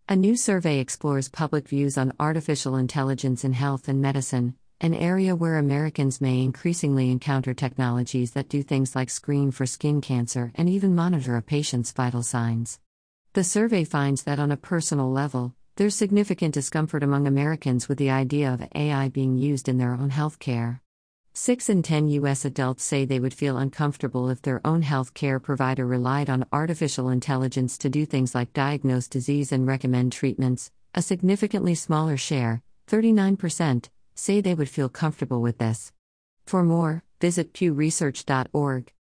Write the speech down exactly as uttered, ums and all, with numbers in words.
A new survey explores public views on artificial intelligence in health and medicine, an area where Americans may increasingly encounter technologies that do things like screen for skin cancer and even monitor a patient's vital signs. The survey finds that on a personal level, there's significant discomfort among Americans with the idea of A I being used in their own health care. Six in ten U S adults say they would feel uncomfortable if their own health care provider relied on artificial intelligence to do things like diagnose disease and recommend treatments. A significantly smaller share, thirty-nine percent, say they would feel comfortable with this. For more, visit pew research dot org.